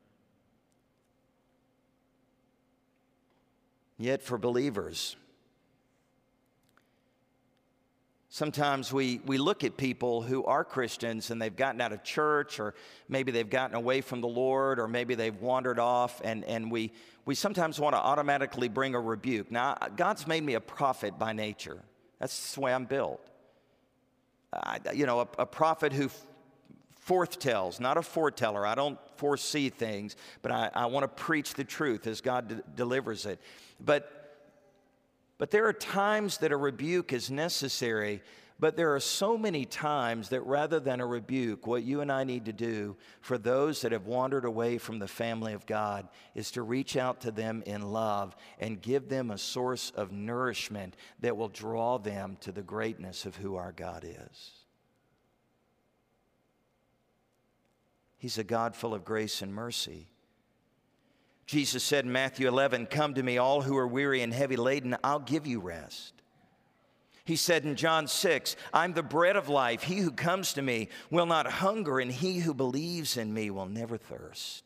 Yet for believers, sometimes we, we look at people who are Christians and they've gotten out of church, or maybe they've gotten away from the Lord, or maybe they've wandered off, and, and we, we sometimes want to automatically bring a rebuke. Now, God's made me a prophet by nature. That's the way I'm built. I, you know, a, a prophet who forthtells, not a foreteller. I don't foresee things, but I, I want to preach the truth as God de- delivers it. But, but there are times that a rebuke is necessary, but there are so many times that rather than a rebuke, what you and I need to do for those that have wandered away from the family of God is to reach out to them in love and give them a source of nourishment that will draw them to the greatness of who our God is. He's a God full of grace and mercy. Jesus said in Matthew eleven, "Come to me, all who are weary and heavy laden, I'll give you rest." He said in John six, "I'm the bread of life. He who comes to me will not hunger, and he who believes in me will never thirst."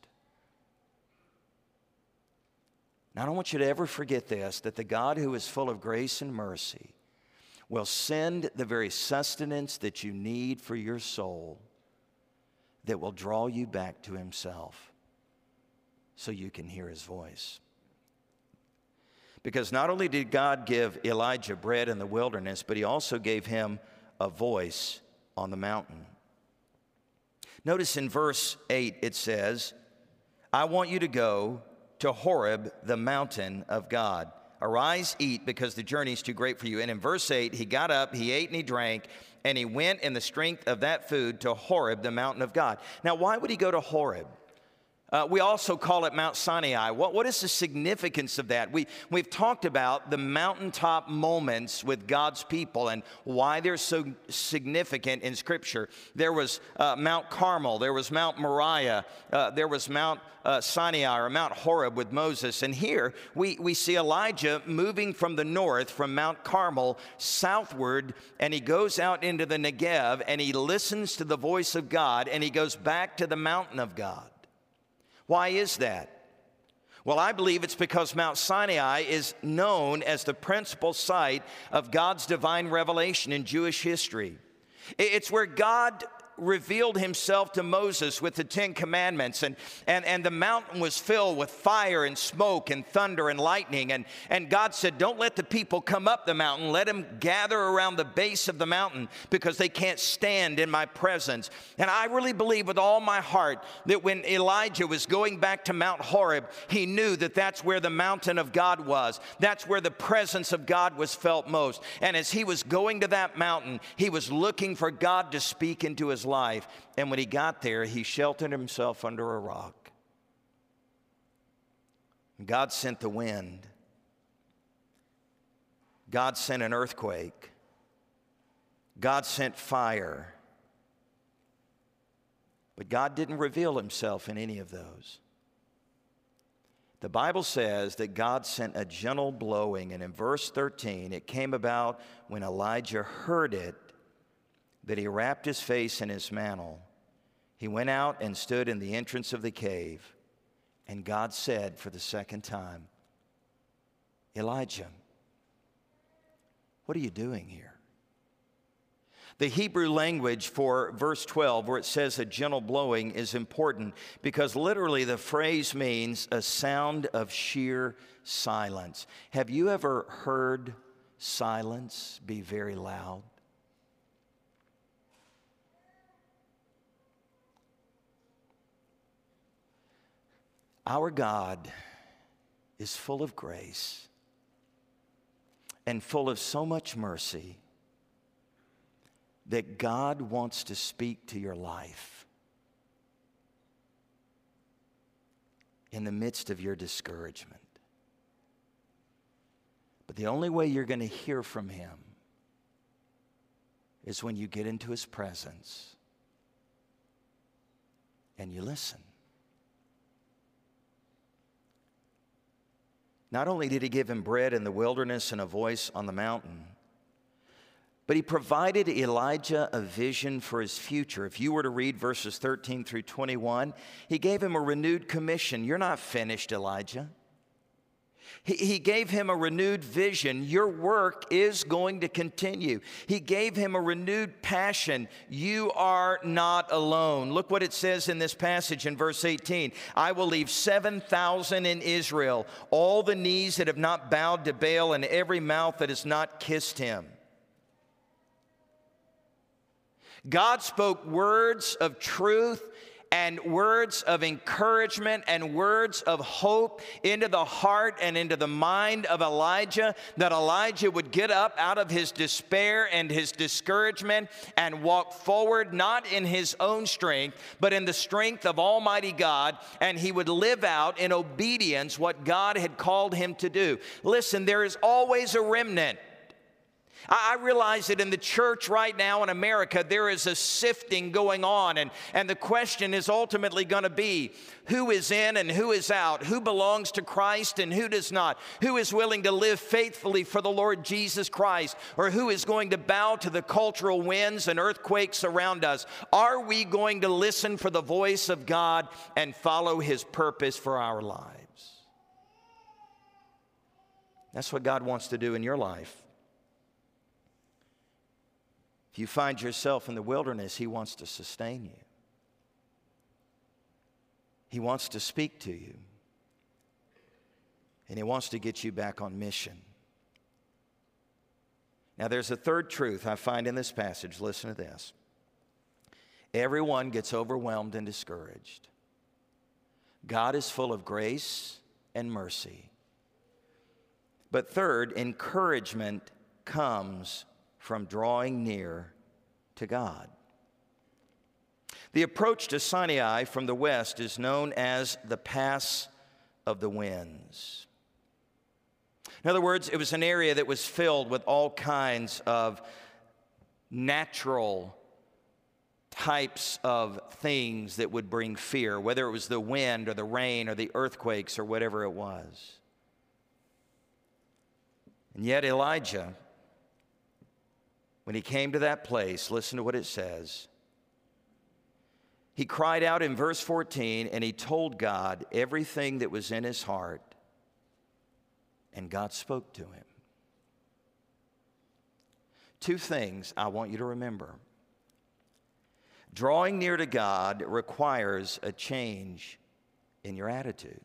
Now, I don't want you to ever forget this, that the God who is full of grace and mercy will send the very sustenance that you need for your soul, that will draw you back to himself so you can hear his voice. Because not only did God give Elijah bread in the wilderness, but he also gave him a voice on the mountain. Notice in verse eight it says, "I want you to go to Horeb, the mountain of God. Arise, eat, because the journey is too great for you." And in verse eight, he got up, he ate and he drank, and he went in the strength of that food to Horeb, the mountain of God. Now, why would he go to Horeb? Uh, we also call it Mount Sinai. What, what is the significance of that? We, we've talked about the mountaintop moments with God's people and why they're so significant in Scripture. There was uh, Mount Carmel. There was Mount Moriah. Uh, there was Mount uh, Sinai or Mount Horeb with Moses. And here we, we see Elijah moving from the north, from Mount Carmel, southward, and he goes out into the Negev, and he listens to the voice of God, and he goes back to the mountain of God. Why is that? Well, I believe it's because Mount Sinai is known as the principal site of God's divine revelation in Jewish history. It's where God revealed himself to Moses with the Ten Commandments, and, and, and the mountain was filled with fire and smoke and thunder and lightning, and, and God said, don't let the people come up the mountain, let them gather around the base of the mountain because they can't stand in my presence. And I really believe with all my heart that when Elijah was going back to Mount Horeb, he knew that that's where the mountain of God was. That's where the presence of God was felt most. And as he was going to that mountain, he was looking for God to speak into his life. And when he got there, he sheltered himself under a rock. God sent the wind. God sent an earthquake. God sent fire. But God didn't reveal himself in any of those. The Bible says that God sent a gentle blowing, and in verse thirteen, it came about when Elijah heard it, that he wrapped his face in his mantle. He went out and stood in the entrance of the cave, and God said for the second time, Elijah, what are you doing here? The Hebrew language for verse twelve, where it says a gentle blowing, is important because literally the phrase means a sound of sheer silence. Have you ever heard silence be very loud? Our God is full of grace and full of so much mercy that God wants to speak to your life in the midst of your discouragement. But the only way you're going to hear from him is when you get into his presence and you listen. Not only did he give him bread in the wilderness and a voice on the mountain, but he provided Elijah a vision for his future. If you were to read verses thirteen through twenty-one, he gave him a renewed commission. You're not finished, Elijah. He, he gave him a renewed vision. Your work is going to continue. He gave him a renewed passion. You are not alone. Look what it says in this passage in verse eighteen. I will leave seven thousand in Israel, all the knees that have not bowed to Baal and every mouth that has not kissed him. God spoke words of truth and words of encouragement and words of hope into the heart and into the mind of Elijah, that Elijah would get up out of his despair and his discouragement and walk forward, not in his own strength, but in the strength of Almighty God, and he would live out in obedience what God had called him to do. Listen, there is always a remnant. I realize that in the church right now in America, there is a sifting going on, and, and the question is ultimately going to be, who is in and who is out? Who belongs to Christ and who does not? Who is willing to live faithfully for the Lord Jesus Christ? Or who is going to bow to the cultural winds and earthquakes around us? Are we going to listen for the voice of God and follow his purpose for our lives? That's what God wants to do in your life. If you find yourself in the wilderness, he wants to sustain you. He wants to speak to you. And he wants to get you back on mission. Now, there's a third truth I find in this passage. Listen to this. Everyone gets overwhelmed and discouraged. God is full of grace and mercy. But third, encouragement comes from drawing near to God. The approach to Sinai from the west is known as the Pass of the Winds. In other words, it was an area that was filled with all kinds of natural types of things that would bring fear, whether it was the wind or the rain or the earthquakes or whatever it was. And yet Elijah, when he came to that place, listen to what it says. He cried out in verse fourteen, and he told God everything that was in his heart, and God spoke to him. Two things I want you to remember. Drawing near to God requires a change in your attitude.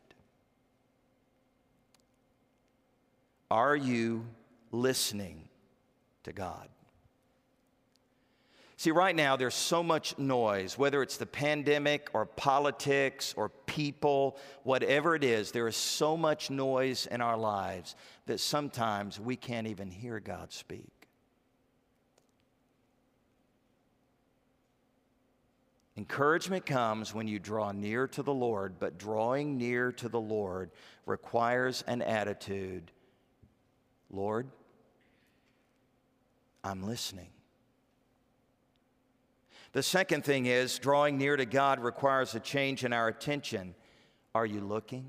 Are you listening to God? See, right now there's so much noise, whether it's the pandemic or politics or people, whatever it is, there is so much noise in our lives that sometimes we can't even hear God speak. Encouragement comes when you draw near to the Lord, but drawing near to the Lord requires an attitude. Lord, I'm listening. The second thing is, drawing near to God requires a change in our attention. Are you looking?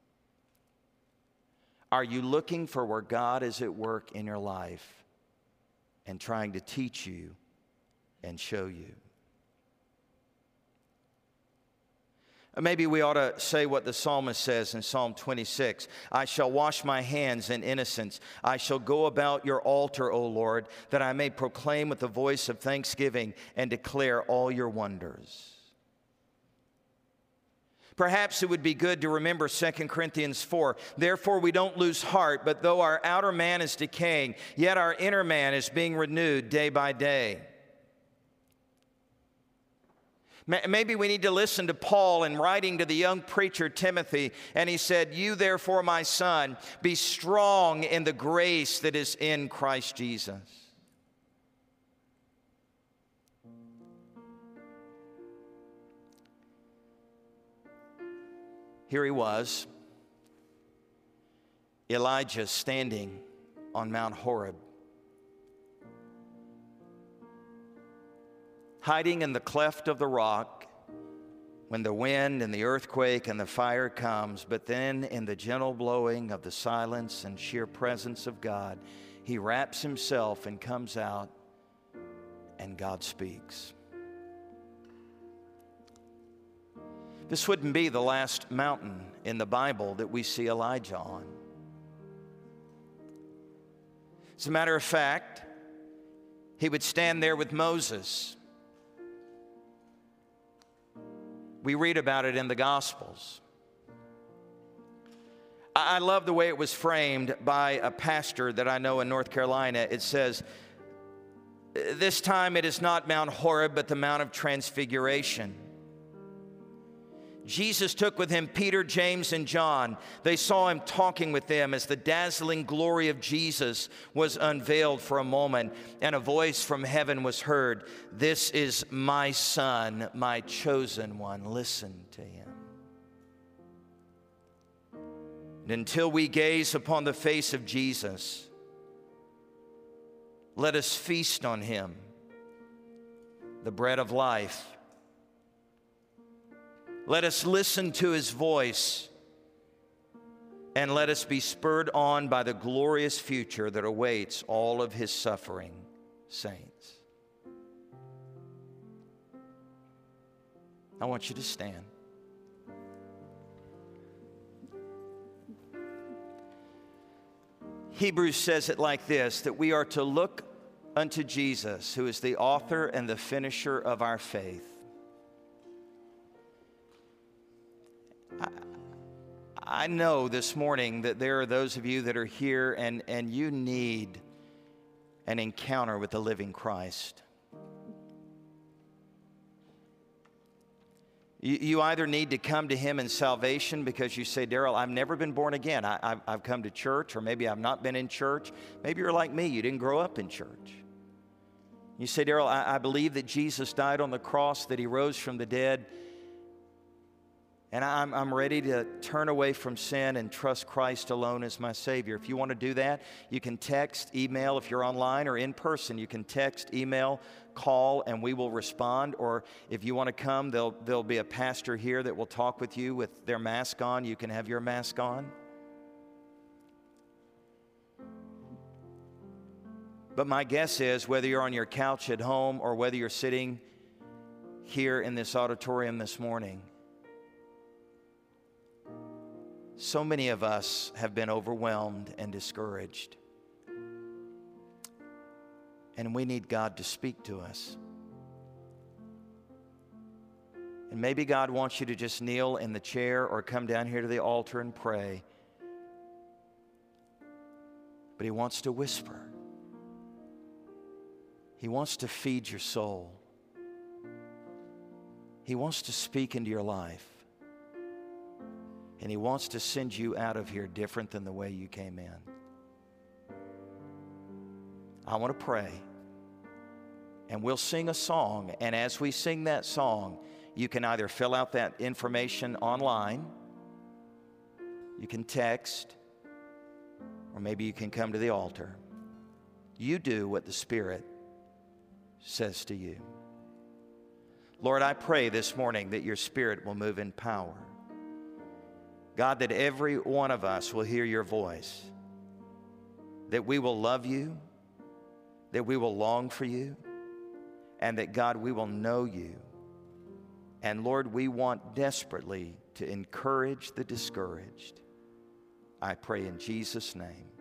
Are you looking for where God is at work in your life and trying to teach you and show you? Maybe we ought to say what the psalmist says in Psalm twenty-six. I shall wash my hands in innocence. I shall go about your altar, O Lord, that I may proclaim with the voice of thanksgiving and declare all your wonders. Perhaps it would be good to remember Second Corinthians four. Therefore we don't lose heart, but though our outer man is decaying, yet our inner man is being renewed day by day. Maybe we need to listen to Paul in writing to the young preacher Timothy, and he said, you therefore, my son, be strong in the grace that is in Christ Jesus. Here he was, Elijah standing on Mount Horeb, hiding in the cleft of the rock when the wind and the earthquake and the fire comes, but then in the gentle blowing of the silence and sheer presence of God, he wraps himself and comes out, and God speaks. This wouldn't be the last mountain in the Bible that we see Elijah on. As a matter of fact, he would stand there with Moses. We read about it in the Gospels. I love the way it was framed by a pastor that I know in North Carolina. It says, this time it is not Mount Horeb, but the Mount of Transfiguration. Jesus took with him Peter, James, and John. They saw him talking with them as the dazzling glory of Jesus was unveiled for a moment, and a voice from heaven was heard. This is my son, my chosen one. Listen to him. And until we gaze upon the face of Jesus, let us feast on him, the bread of life. Let us listen to his voice, and let us be spurred on by the glorious future that awaits all of his suffering saints. I want you to stand. Hebrews says it like this, that we are to look unto Jesus, who is the author and the finisher of our faith. I know this morning that there are those of you that are here and, and you need an encounter with the living Christ. You, you either need to come to him in salvation because you say, Daryl, I've never been born again. I, I've, I've come to church, or maybe I've not been in church. Maybe you're like me, you didn't grow up in church. You say, Daryl, I, I believe that Jesus died on the cross, that he rose from the dead, and I'm, I'm ready to turn away from sin and trust Christ alone as my Savior. If you want to do that, you can text, email, if you're online or in person, you can text, email, call, and we will respond. Or if you want to come, there'll, there'll be a pastor here that will talk with you with their mask on. You can have your mask on. But my guess is, whether you're on your couch at home or whether you're sitting here in this auditorium this morning, so many of us have been overwhelmed and discouraged. And we need God to speak to us. And maybe God wants you to just kneel in the chair or come down here to the altar and pray. But He wants to whisper. He wants to feed your soul. He wants to speak into your life. And He wants to send you out of here different than the way you came in. I want to pray. And we'll sing a song. And as we sing that song, you can either fill out that information online, you can text, or maybe you can come to the altar. You do what the Spirit says to you. Lord, I pray this morning that your Spirit will move in power. God, that every one of us will hear your voice, that we will love you, that we will long for you, and that, God, we will know you. And Lord, we want desperately to encourage the discouraged. I pray in Jesus' name.